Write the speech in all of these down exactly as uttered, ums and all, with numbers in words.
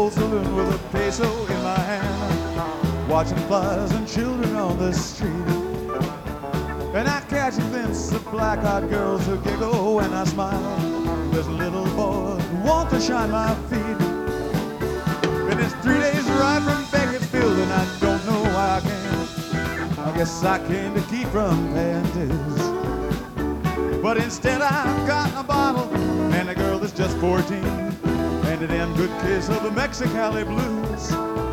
old saloon with a peso in my hand, watching flies and children on the street. And I catch a glimpse of black-eyed girls who giggle when I smile. There's a little boy who wants to shine my feet. And it's three days ride from Bakersfield, and I don't know why I came. I guess I came to keep from paying dues. But instead I've got a bottle and a girl that's just fourteen, and a damn good case of the Mexicali blues.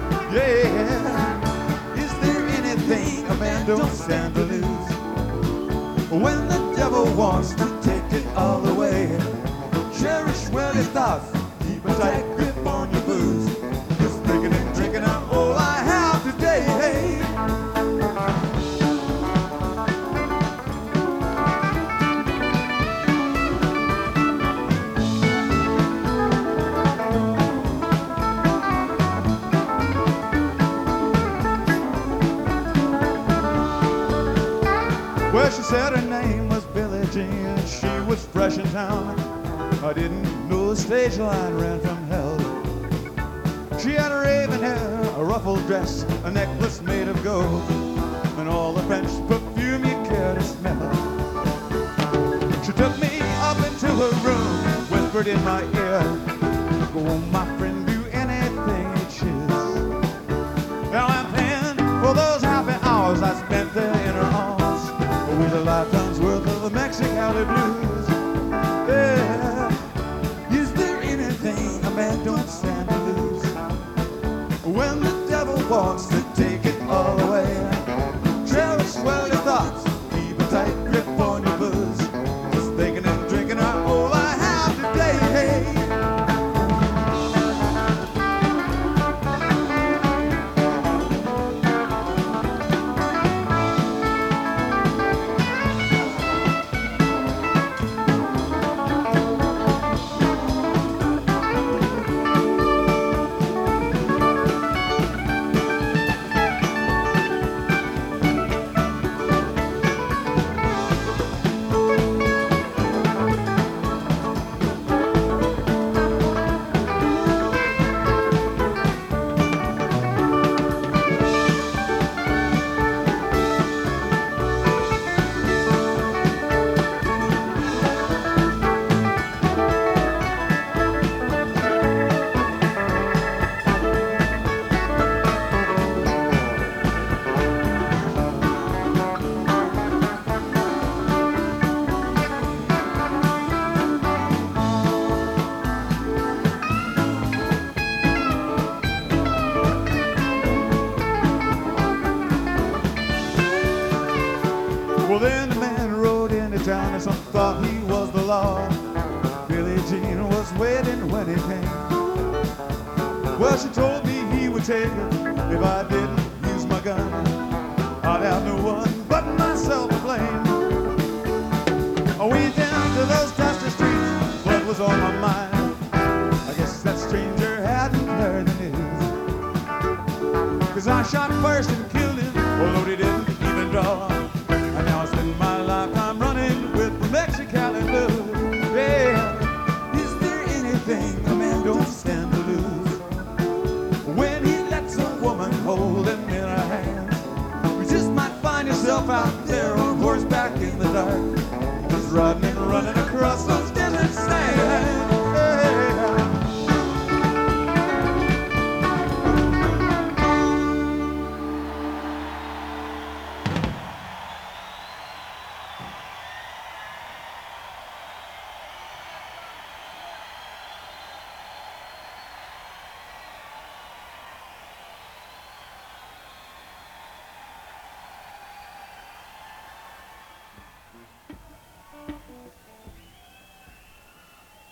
Yeah, is there anything a man don't stand to lose? When the devil wants to take it all away, cherish well your thoughts, keep a tight grip on your booze. Just drinking and drinking out all I have today. Hey. Well, she said her name was Billie Jean. She was fresh in town. I didn't know the stage line ran from hell. She had raven hair, a ruffled dress, a necklace made of gold, and all the French perfume you care to smell. She took me up into her room, whispered in my ear, "Go on, my friend, do anything you choose." Now I'm paying for those happy hours I spent there in her arms, with a lifetime's worth of the Mexicali blues. Yeah, is there anything a man don't stand to lose? When the devil wants to take it all away, cherish well your thoughts, keep a tight grip on your booze. Just thinking and drinking are all I have today. Hey. Well, then the man rode into town and some thought he was the law. Billie Jean was waiting when he came. Well, she told me he would take her if I didn't use my gun. I'd have no one but myself to blame. I went down to those dusty streets, blood was on my mind. I guess that stranger hadn't heard the news, 'cause I shot first and killed him, although he didn't even draw. And now I spend my lifetime running with the Mexicali blues. Yeah, is there anything a man don't stand to lose? When he lets a woman hold him in her hands, you just might find yourself out there on horseback in the dark.